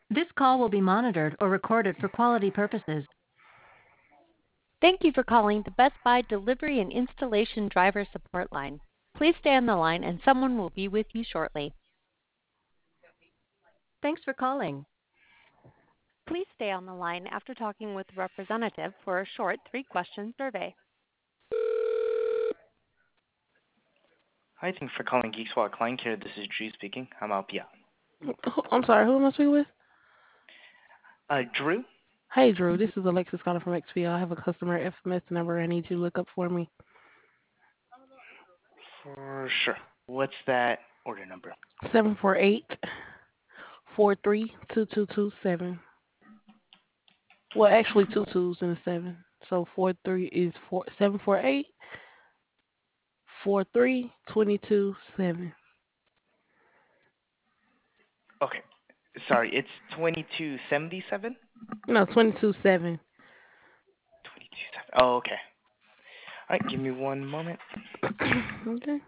This call will be monitored or recorded for quality purposes. Thank you for calling the Best Buy Delivery and Installation Driver Support Line. Please stay on the line and someone will be with you shortly. Thanks for calling. Please stay on the line after talking with a representative for a short 3-question survey. Hi, thanks for calling Geek Squad Client Care. This is Drew speaking. I'm out. Yeah. I'm sorry, who am I speaking with? Drew? Hey, Drew, this is Alexis calling from XP. I have a customer FMS number I need you to look up for me. For sure. What's that order number? 748-432227. Well, actually, two twos and a 7. So 43 is 748-432227. Okay. Sorry, it's 2277? No, 227. 227. Oh, okay. All right, give me one moment. Okay.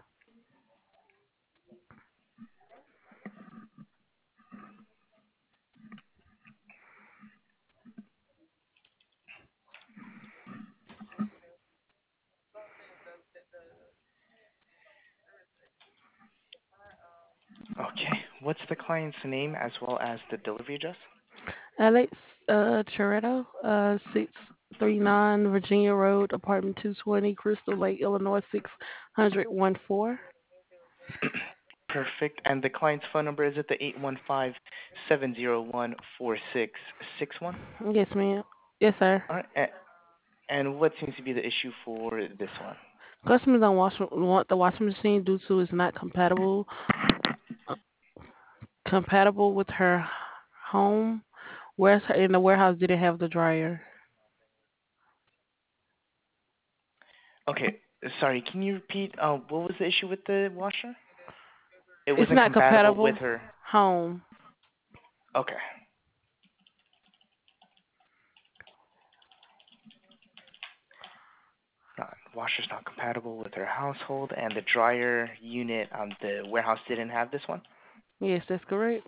Okay. What's the client's name as well as the delivery address? Alex Choretto, 639 Virginia Road, apartment 220, Crystal Lake, Illinois, 60014. Perfect. And the client's phone number, is it the 815-701-4661? Yes, ma'am. Yes, sir. All right. And what seems to be the issue for this one? Customers don't want the washing machine due to it's not compatible with her home. Whereas in the warehouse didn't have the dryer. Okay. Sorry, can you repeat what was the issue with the washer? It It's wasn't not compatible with compatible her. home. Okay. Washer's not compatible with her household, and the dryer unit the warehouse didn't have this one? Yes, that's correct.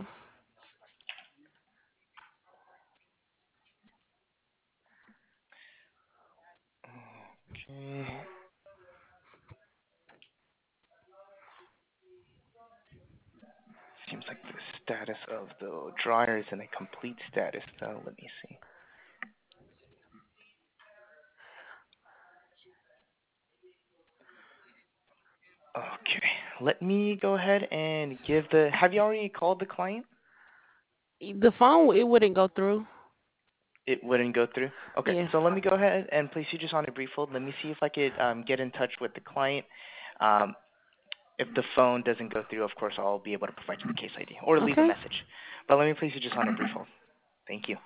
Okay. Seems like the status of the dryer is in a complete status, though. Let me see. Okay. Let me go ahead and give the... Have you already called the client? The phone, it wouldn't go through. It wouldn't go through? Okay. Yeah. So let me go ahead and place you just on a brief hold. Let me see if I could get in touch with the client. Um, If the phone doesn't go through, of course, I'll be able to provide you the case ID or leave a Okay. message. But let me place you just on a brief hold. Thank you.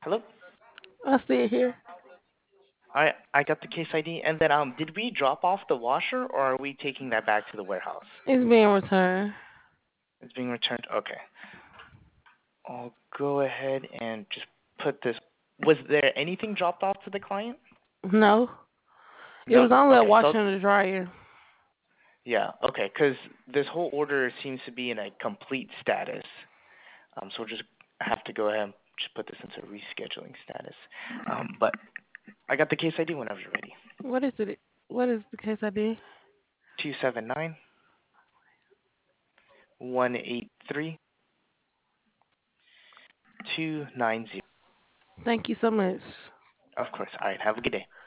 Hello? I see it here. I got the case ID. And then did we drop off the washer or are we taking that back to the warehouse? It's being returned. It's being returned? Okay. I'll go ahead and just put this. Was there anything dropped off to the client? No. It No? was only a Okay. washer and a dryer. Yeah, okay, because this whole order seems to be in a complete status. So we'll just have to go ahead and just put this into rescheduling status. But I got the case ID whenever you're ready. What is it? What is the case ID? 279-183-290. Thank you so much. Of course. All right. Have a good day.